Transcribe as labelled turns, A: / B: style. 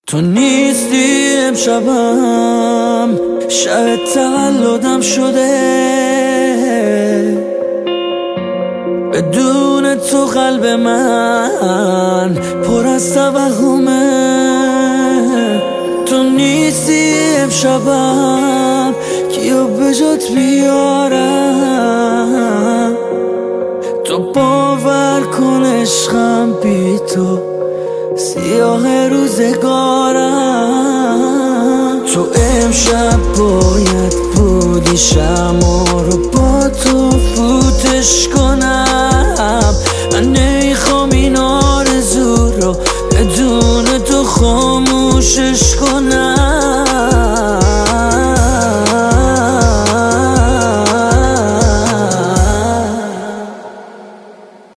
A: تو نیستی امشبم، شب تولدم شده، بدون تو قلب من پر از توهمه. تو نیستی امشبم، کیو به جات بیارم؟ تو باور کن عشقم بی تو سیاه روزگارم. تو امشب باید بودی شمع رو با تو فوتش کنم.